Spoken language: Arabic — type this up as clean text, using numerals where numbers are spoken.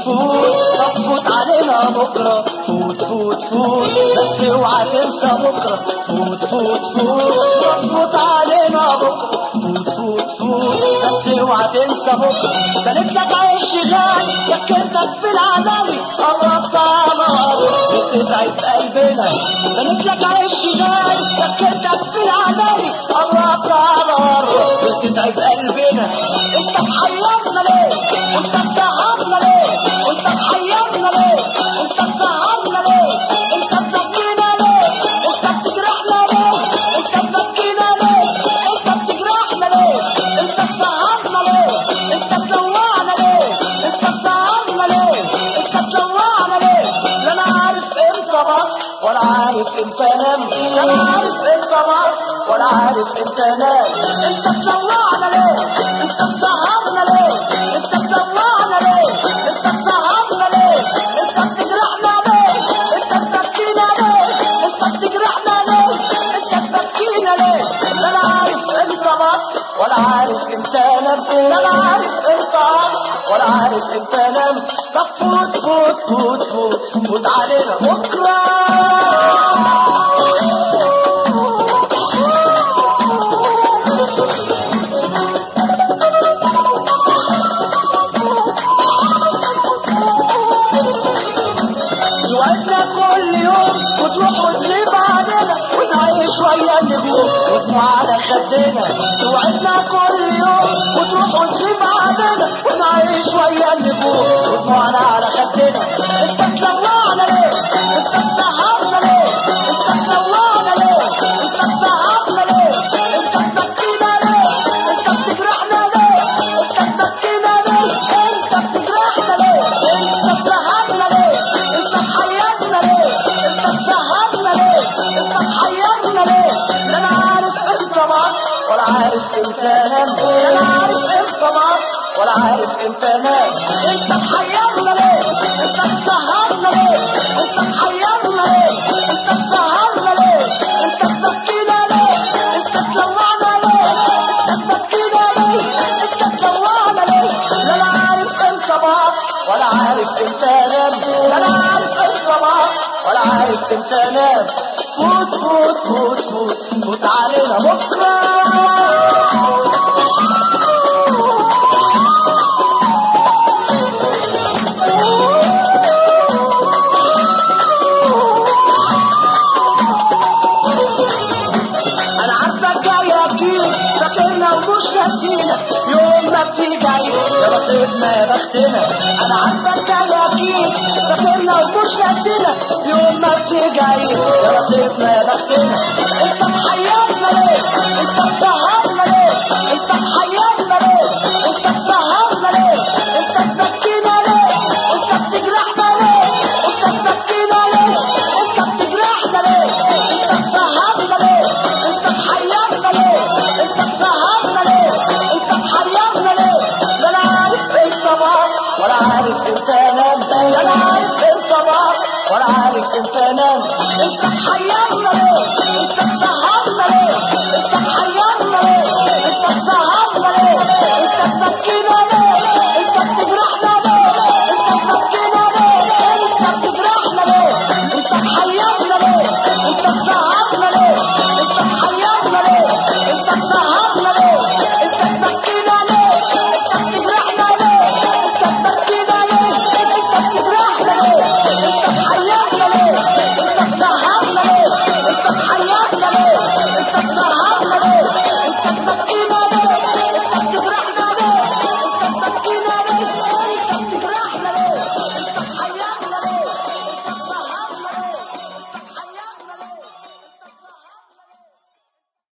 طب فوت علينا بكرة، فوت فوت فوت بس اوعى تنسى بكرة، فوت فوت فوت طب فوت علينا بكرة، فوت فوت فوت بس اوعى تنسى بكرة. بنت لك عيش غالي سكرتك في العدالي، قربت على بتتعب قلبنا. بنت لك عيش غالي سكرتك في العدالي، قربت على بتتعب قلبنا. انت محيرنا ليه؟ انت مسهرنا ليه؟ انت محيرنا ليه؟ انت مسهرنا ليه؟ انت بتبكينا ليه؟ انت بتجرحنا ليه؟ انت بتبكينا ليه؟ انت بتجرحنا ليه؟ انت مسهرنا ليه؟ انت تلوعنا ليه؟ انت مسهرنا ليه؟ انت تلوعنا ليه؟ لا انا عارف امتى بص ولا عارف امتى انام، لا انا عارف امتى بص ولا عارف امتى انام. انت تلوعنا ليه؟ انت مسهرنا ليه؟ انت تلوعنا ليه؟ انت مسهرنا ليه؟ انت بتجرحنا ليه؟ انت بتبكينا ليه؟ انت بتجرحنا ليه؟ انت بتبكينا ليه؟ لا انا عارف امتى بص ولا عارف امتى انام، لا انا عارف امتى بص ولا عارف امتى انام. طب فوت فوت فوت فوت فوت علينا بكره. سوقتنا كل يوم وتروح وتغيب علينا، ونعيش شوية النجوم ودموع على خدنا. سوقتنا كل يوم وتروح وتغيب علينا، ونعيش شوية النجوم ودموع على خدنا. انت تلوعنا ليه؟ انت مسهرنا ليه؟ انت تلوعنا ليه؟ انت مسهرنا ليه؟ انت بتبكينا ليه؟ انت بتجرحنا ليه؟ انت بتبكينا ليه؟ انت بتجرحنا ليه؟ انت مسهرنا ليه؟ انت محيرنا ليه؟ انت مسهرنا ليه؟ انت محيرنا ليه؟ لا انا عارف امتى بص ولا عارف امتى انام، لا انا عارف امتى بص ولا عارف امتى انام. انت محيرنا ليه؟ انت مسهرنا ليه؟ انت محيرنا ليه؟ انت مسهرنا ليه؟ انت بتبكينا ليه؟ انت تلوعنا ليه؟ انت بتبكينا ليه؟ انت تلوعنا ليه؟ لا انا عارف امتى بص ولا عارف امتى انام، لا انا عارف امتى بص ولا عارف امتى انام. فوت فوت فوت فوت فوت علينا بكره. انا عارفك جاي اكيد فاكرنا ومش ناسينا، يوم ما بتيجي عيد يا نصيبنا يا بختنا. انا عارفك جاي اكيد فاكرنا ومش ناسينا، يوم ما بتيجي عيد يا نصيبنا يا بختنا. انت محيرنا ليه؟ انت مسهرنا ليه؟ انت محيرنا ليه؟ انت مسهرنا ليه؟ انت بتبكينا ليه؟ انت بتجرحنا ليه؟ انت بتبكينا ليه؟ انت بتجرحنا ليه؟ انت مسهرنا ليه؟ انت محيرنا ليه؟ انت مسهرنا ليه؟ انت محيرنا ليه؟ لا انا عارف امتى بص ولا عارف امتى انام، لا انا عارف امتى بص ولا عارف امتى انام. انت محيرنا ليه؟ انت مسهرنا ليه؟ انت محيرنا ليه؟